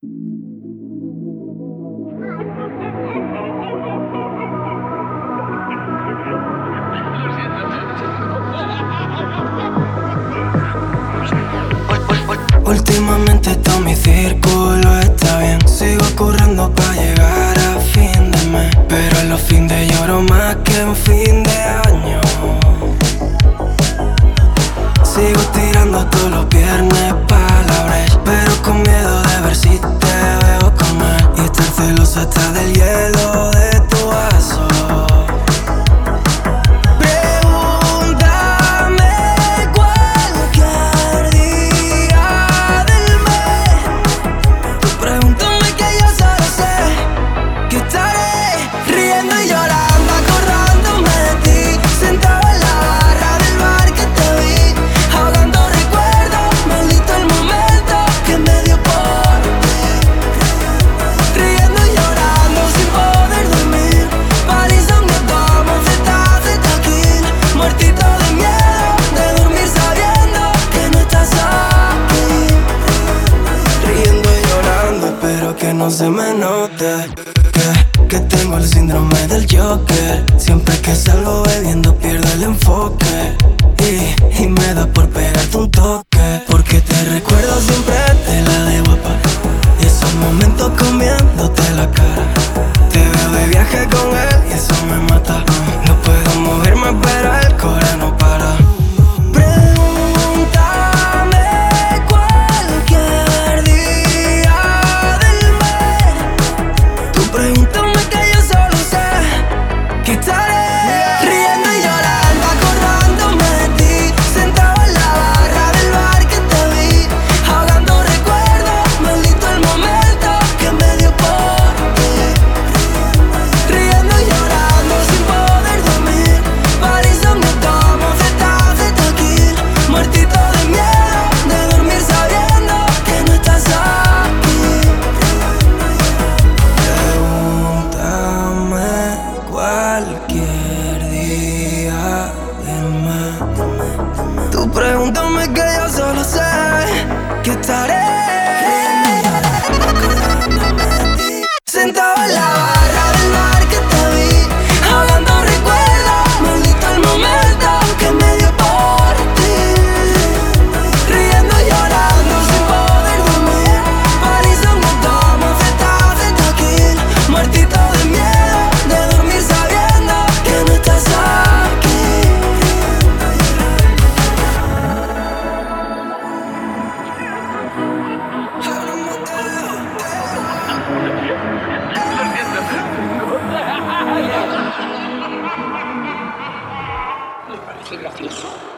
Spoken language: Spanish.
Últimamente todo mi círculo está bien. Sigo corriendo pa' llegar a fin de mes, pero en los fines de lloro más que en fin de año. Sigo tirando todos los viernes pa' la brecha, pero con miedo de ver si te veo con él y estar celoso hasta del hielo de tu vaso. Que no se me note que tengo el síndrome del Joker. Siempre que salgo bebiendo pierdo el enfoque y me da por pegarte un toque, porque te recuerdo siempre te la de guapa y esos momentos comiéndote la cara. Te veo de viaje con él y eso me mata. No puedo moverme pero el corazón no para. Cualquier día del mes. Tú pregúntame que yo solo sé que estaré sentado en la barra del bar que te vi, hablando recuerdos, maldito el momento que me dio por ti. Riendo y llorando sin poder dormir, Parison no tomo zetas de tequila, muertito de miedo de dormir sabiendo que no estás aquí. Me parece gracioso.